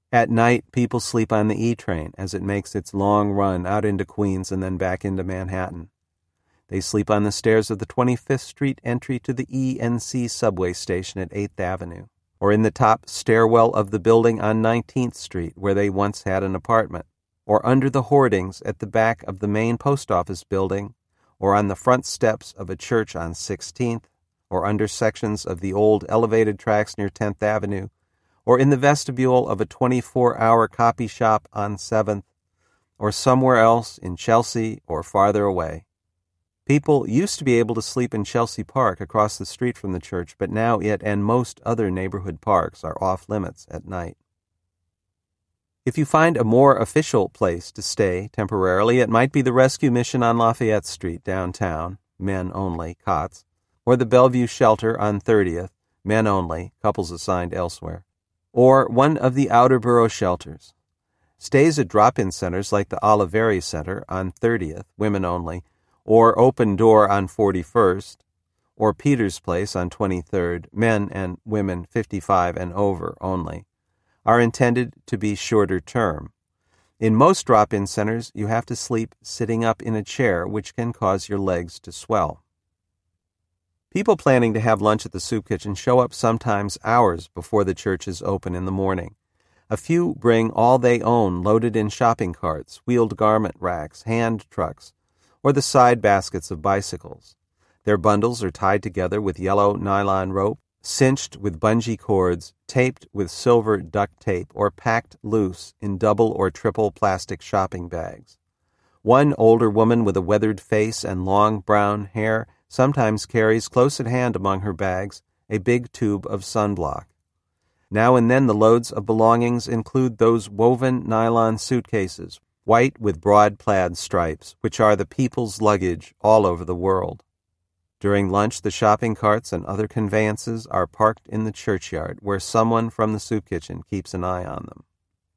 At night, people sleep on the E train as it makes its long run out into Queens and then back into Manhattan. They sleep on the stairs of the 25th Street entry to the E&C subway station at 8th Avenue, or in the top stairwell of the building on 19th Street where they once had an apartment, or under the hoardings at the back of the main post office building, or on the front steps of a church on 16th, or under sections of the old elevated tracks near 10th Avenue, or in the vestibule of a 24-hour copy shop on 7th, or somewhere else in Chelsea or farther away. People used to be able to sleep in Chelsea Park across the street from the church, but now it and most other neighborhood parks are off limits at night. If you find a more official place to stay temporarily, it might be the rescue mission on Lafayette Street downtown, men only, cots, or the Bellevue Shelter on 30th, men only, couples assigned elsewhere, or one of the outer borough shelters. Stays at drop-in centers like the Oliveri Center on 30th, women only, or Open Door on 41st, or Peter's Place on 23rd, men and women 55 and over only, are intended to be shorter term. In most drop-in centers, you have to sleep sitting up in a chair, which can cause your legs to swell. People planning to have lunch at the soup kitchen show up sometimes hours before the church is open in the morning. A few bring all they own loaded in shopping carts, wheeled garment racks, hand trucks, or the side baskets of bicycles. Their bundles are tied together with yellow nylon rope, cinched with bungee cords, taped with silver duct tape, or packed loose in double or triple plastic shopping bags. One older woman with a weathered face and long brown hair sometimes carries close at hand among her bags a big tube of sunblock. Now and then the loads of belongings include those woven nylon suitcases, white with broad plaid stripes, which are the people's luggage all over the world. During lunch, the shopping carts and other conveyances are parked in the churchyard, where someone from the soup kitchen keeps an eye on them.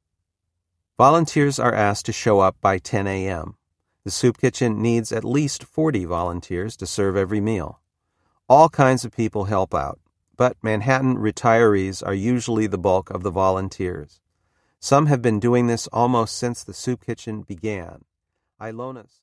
Volunteers are asked to show up by 10 a.m. The soup kitchen needs at least 40 volunteers to serve every meal. All kinds of people help out, but Manhattan retirees are usually the bulk of the volunteers. Some have been doing this almost since the soup kitchen began. Ilona's